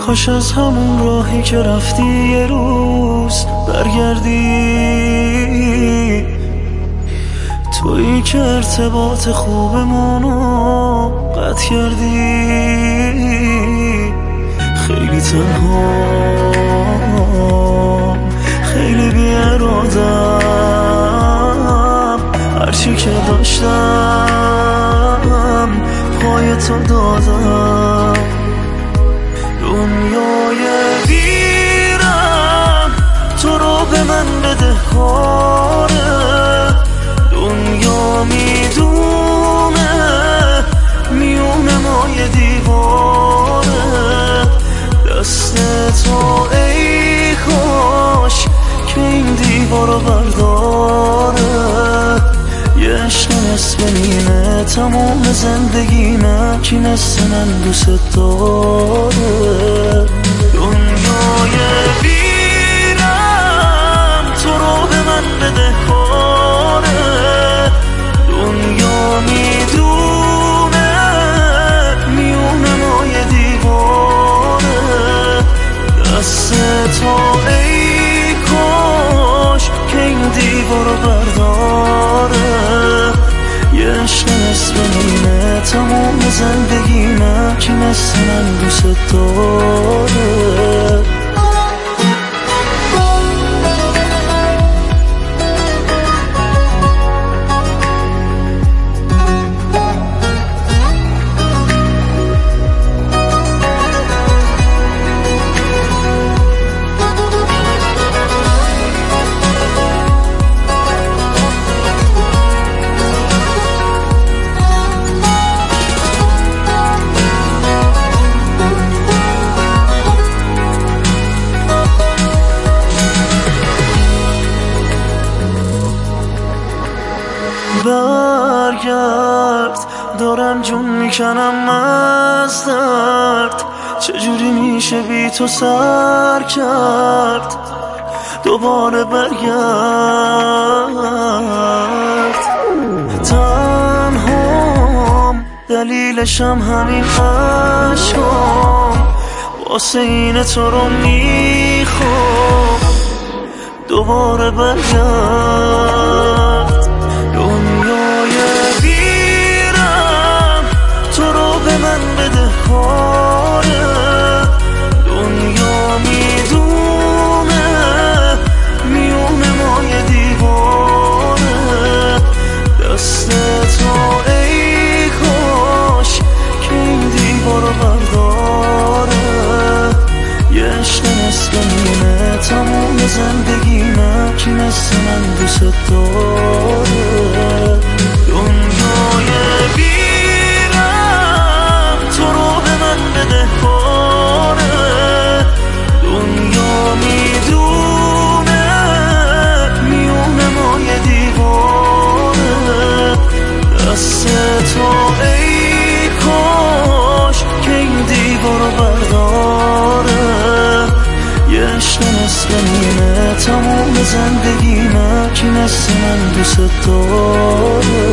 کاش از همون راهی که رفتی یه روز برگردی، تویی که ارتباط خوبمونو قطع کردی. خیلی تنها، خیلی بی‌اراده‌ام، هرچی که داشتم پای تو دادم. دنیای ویرم تو رو به من بده کاره، دنیا میدونه میونه ما یه دیواره. دست تو ای کاش که این دیوارو برداره. یه عشق نصف نیمه تمام زندگیمه، کی مثل من دوست داره. دنیای ویرم تو رو به من بده کاره، دنیا میدونه میونه ما یه دیواره. دست تو ای کاش که این دیوارو برداره. یه عشق نصف نیمه تمام زندگیمه، کی مثل من دوست داره. برگرد، دارم جون میکنم از درد، چجوری میشه بی تو سر کرد. دوباره برگرد، تنهام دلیلشم همین عشقام، واسه اینه تو رو میخوام. دوباره برگرد، دنیای ویرم تو رو به من بده کاره، دنیا میدونه میونه ما یه دیواره. دست تو ای کاش که این دیوارو برداره. یه عشق نصف نیمه تمام زندگیمه، کی مثل من دوست داره. دنیای ویرم تو رو به من بده کاره، دنیا میدونه میونه ما یه دیواره. دست تو ای کاش که این دیوارو برداره. یه عشق نصف نیمه تمام زندگیمه، کی مثل من دوست داره.